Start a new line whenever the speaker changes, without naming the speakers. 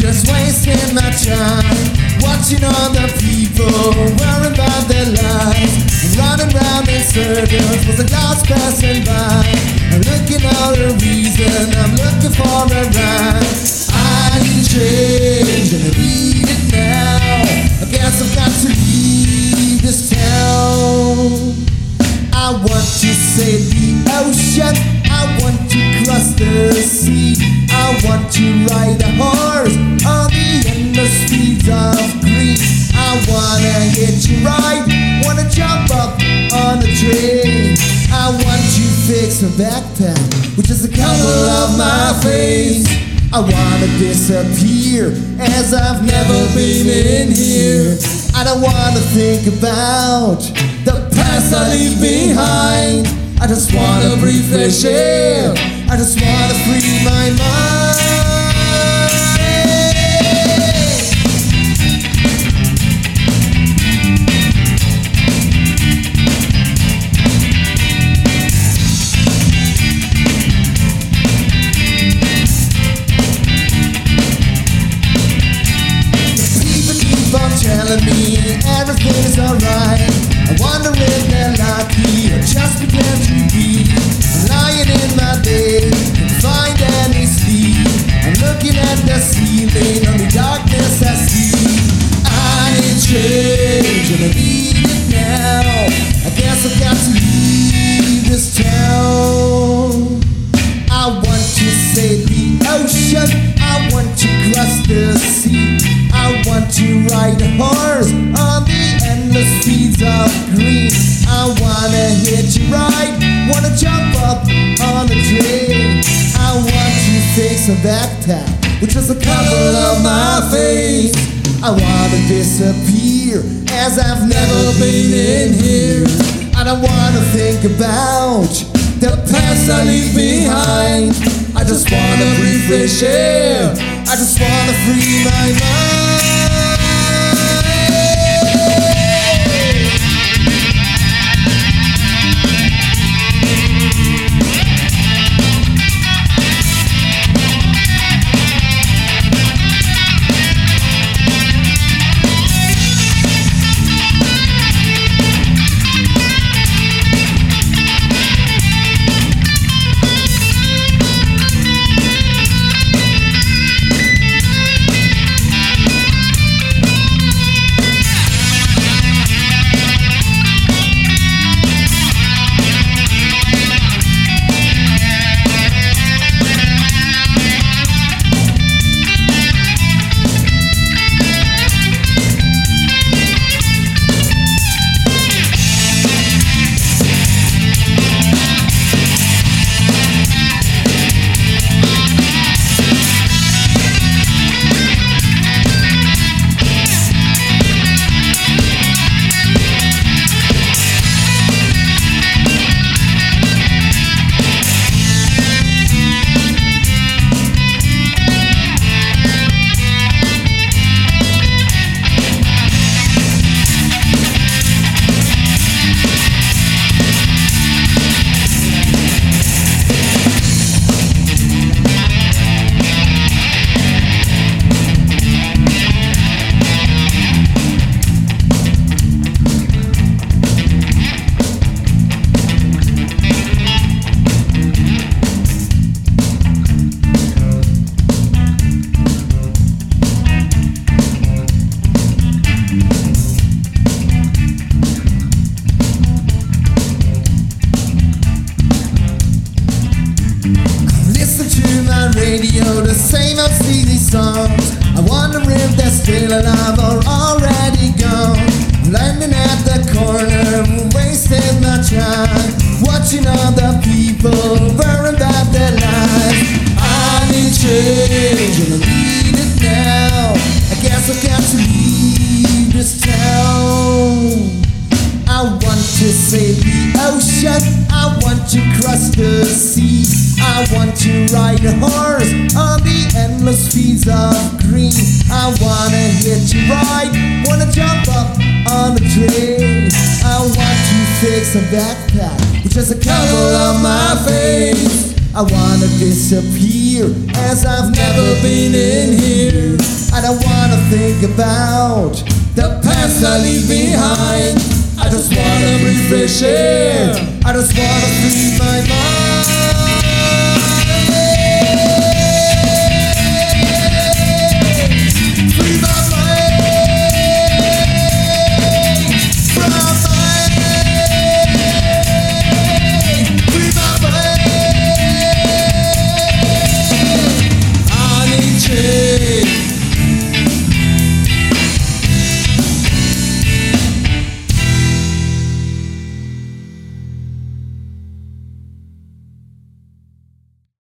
just wasting my time, watching other people worrying about their lives, running round in circles with the clouds passing by. I'm looking for a reason, I'm looking for a rhyme. I need change and I need it now. I guess I've got to leave this town. I want to sail the ocean, I want to cross the sea, I want to ride a horse on the endless fields of green. I wanna hitch a ride, wanna jump up on a train. I want to fix a backpack with just the color of my face. I wanna disappear as I've never been in here. I don't wanna think about the past I leave behind. I just wanna breathe fresh air, I just wanna free my mind. Telling me everything is alright. I wonder if they're lucky or just pretend to be. I'm lying in my bed, can't find any sleep. I'm looking at the ceiling, only darkness I see. I need change and I need it now. I guess I've got to leave this town. I want to sail the ocean, I want to cross the sea, I want to ride a horse on the endless fields of green. I wanna hitch a ride, wanna jump up on a train. I want to fix a backpack with just the color of my face. I wanna disappear as I've never been in here. I don't wanna think about the past I leave behind. I just wanna breathe fresh air, I just wanna free my mind. Radio, the same old sleazy songs. I wonder if they're still alive or already gone. Landing at the corner, wasting my time, watching other people worrying about their lives. I need change and I need it now. I guess I've got to leave this town. I want to sail the ocean, I want to cross the sea, I want to ride a horse on the endless fields of green. I wanna hitch a ride, wanna jump up on a train. I want to fix a backpack with just the color of my face. I wanna disappear as I've never been in here. I don't wanna think about the past I leave behind. I just wanna breathe fresh air. I just wanna free my mind.